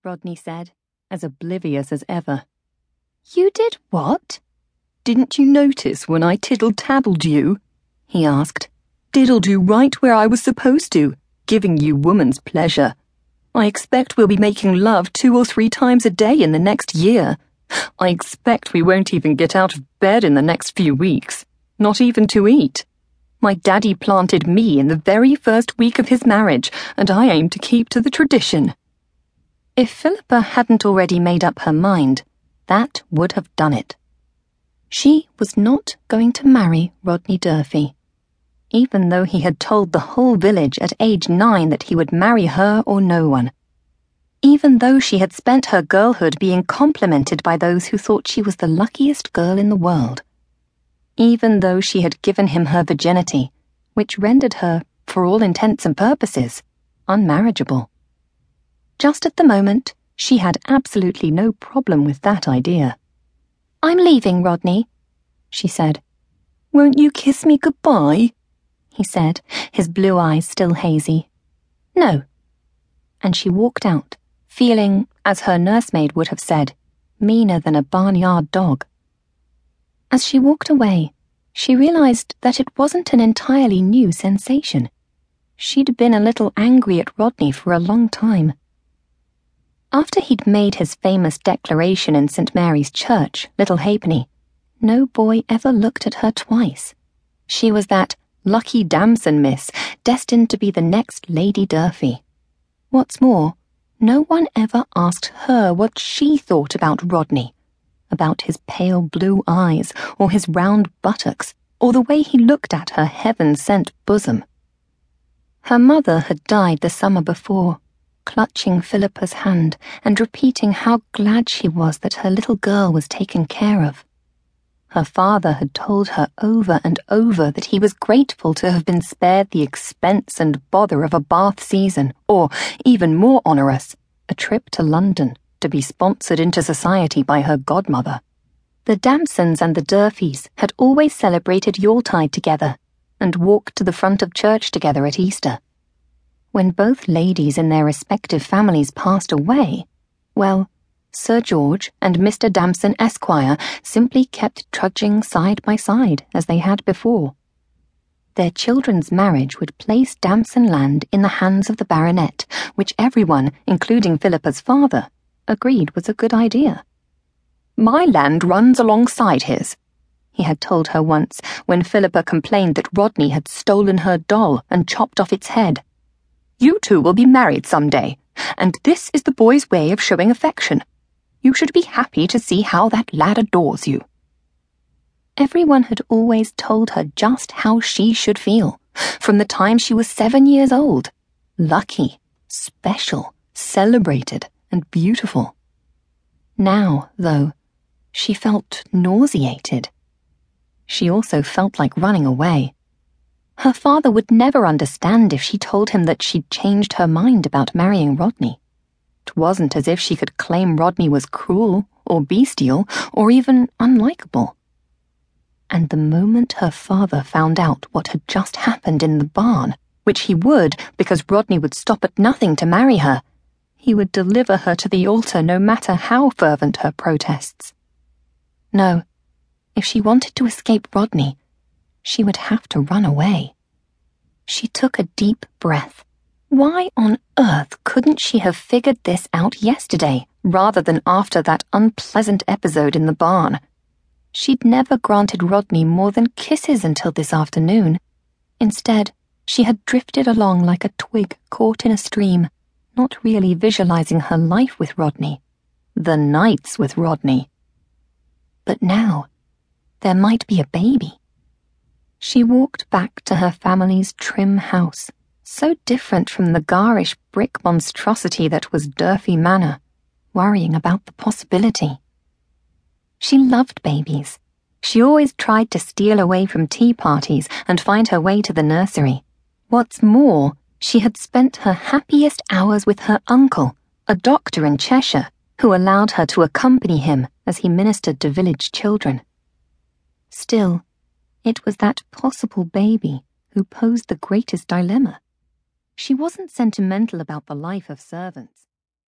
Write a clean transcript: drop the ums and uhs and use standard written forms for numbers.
Rodney said, as oblivious as ever. You did what? Didn't you notice when I tiddle-taddled you? He asked. Diddled you right where I was supposed to, giving you woman's pleasure. I expect we'll be making love 2 or 3 times a day in the next year. I expect we won't even get out of bed in the next few weeks, not even to eat. My daddy planted me in the very first week of his marriage, and I aim to keep to the tradition. If Philippa hadn't already made up her mind, that would have done it. She was not going to marry Rodney Durfee, even though he had told the whole village at age 9 that he would marry her or no one. Even though she had spent her girlhood being complimented by those who thought she was the luckiest girl in the world. Even though she had given him her virginity, which rendered her, for all intents and purposes, unmarriageable. Just at the moment, she had absolutely no problem with that idea. I'm leaving, Rodney, she said. Won't you kiss me goodbye? He said, his blue eyes still hazy. No. And she walked out, feeling, as her nursemaid would have said, meaner than a barnyard dog. As she walked away, she realized that it wasn't an entirely new sensation. She'd been a little angry at Rodney for a long time. After he'd made his famous declaration in St. Mary's Church, Little Halfpenny, no boy ever looked at her twice. She was that lucky damson miss, destined to be the next Lady Durfee. What's more, no one ever asked her what she thought about Rodney, about his pale blue eyes, or his round buttocks, or the way he looked at her heaven-sent bosom. Her mother had died the summer before, clutching Philippa's hand and repeating how glad she was that her little girl was taken care of. Her father had told her over and over that he was grateful to have been spared the expense and bother of a bath season, or, even more onerous, a trip to London to be sponsored into society by her godmother. The Damsons and the Durfees had always celebrated Yuletide together and walked to the front of church together at Easter. When both ladies in their respective families passed away, well, Sir George and Mr. Damson Esquire simply kept trudging side by side as they had before. Their children's marriage would place Damson land in the hands of the baronet, which everyone, including Philippa's father, agreed was a good idea. My land runs alongside his, he had told her once when Philippa complained that Rodney had stolen her doll and chopped off its head. You two will be married someday, and this is the boy's way of showing affection. You should be happy to see how that lad adores you. Everyone had always told her just how she should feel, from the time she was 7 years old. Lucky, special, celebrated, and beautiful. Now, though, she felt nauseated. She also felt like running away. Her father would never understand if she told him that she'd changed her mind about marrying Rodney. It wasn't as if she could claim Rodney was cruel, or bestial, or even unlikable. And the moment her father found out what had just happened in the barn, which he would because Rodney would stop at nothing to marry her, he would deliver her to the altar no matter how fervent her protests. No, if she wanted to escape Rodney, she would have to run away. She took a deep breath. Why on earth couldn't she have figured this out yesterday, rather than after that unpleasant episode in the barn? She'd never granted Rodney more than kisses until this afternoon. Instead, she had drifted along like a twig caught in a stream, not really visualizing her life with Rodney, the nights with Rodney. But now, there might be a baby. She walked back to her family's trim house, so different from the garish brick monstrosity that was Durfee Manor, worrying about the possibility. She loved babies. She always tried to steal away from tea parties and find her way to the nursery. What's more, she had spent her happiest hours with her uncle, a doctor in Cheshire, who allowed her to accompany him as he ministered to village children. Still, it was that possible baby who posed the greatest dilemma. She wasn't sentimental about the life of servants.